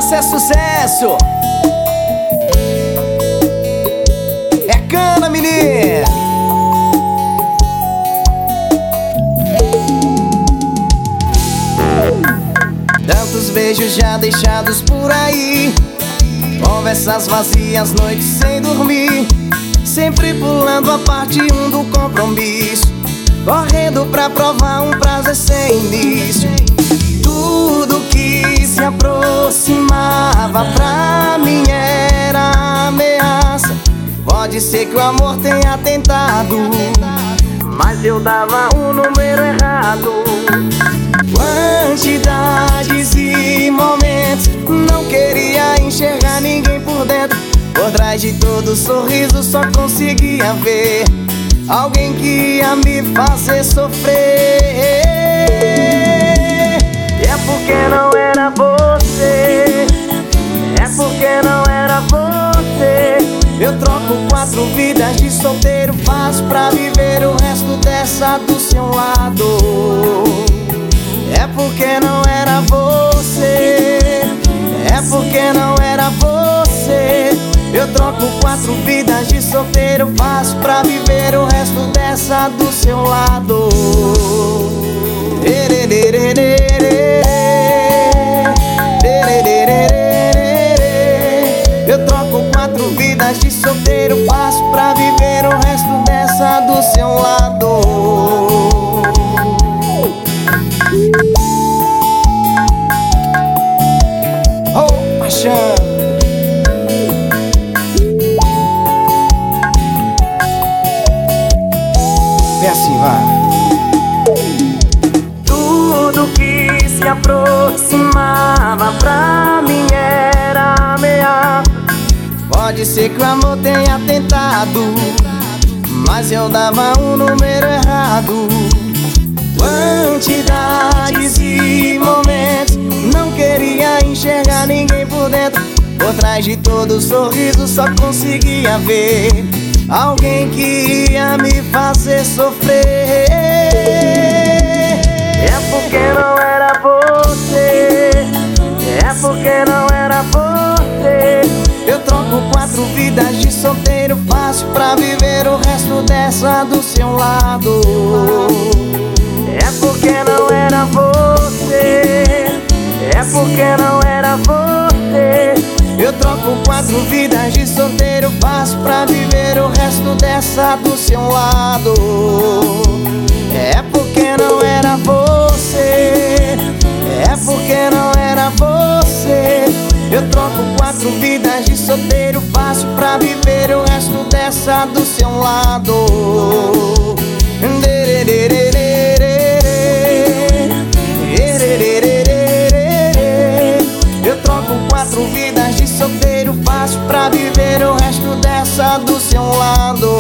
negócio é sucesso. É cana, menino. Tantos beijos já deixados por aí, conversas vazias, noites sem dormir, sempre pulando a parte 1 do compromisso, correndo pra provar um prazer sem início. Tudo que se aproximava pra mim era ameaça. Pode ser que o amor tenha tentado, mas eu dava o número errado. Quantidades e momentos, não queria enxergar ninguém por dentro. Por trás de todo sorriso só conseguia ver alguém que ia me fazer sofrer. E é porque não era você, é porque não era você. Eu troco 4 vidas de solteiro fácil pra viver o resto dessa do seu lado. É porque não era você, é porque não era você. Eu troco 4 vidas de solteiro fácil pra viver o resto dessa do seu lado. Eu troco 4 vidas de solteiro fácil pra viver o resto dessa do seu lado. Oh, paixão. Vem assim, vai. Tudo que se aproximava pra mim era ameaça. Pode ser que o amor tenha tentado, mas eu dava um número errado. Quantidades e momentos, não queria enxergar ninguém por dentro. Por trás de todo sorriso só conseguia ver alguém que ia me fazer sofrer. É porque não era você, é porque não era você. Eu troco 4 vidas de solteiro fácil pra viver o resto dessa do seu lado. É porque não era você, é porque não era você. Eu troco 4 vidas de solteiro fácil pra viver o resto dessa do seu lado. É porque não era você, é porque não era você. Eu troco 4 vidas de solteiro fácil pra viver o resto dessa do seu lado. Eu troco 4 vidas de solteiro fácil pra viver o resto dessa do seu lado.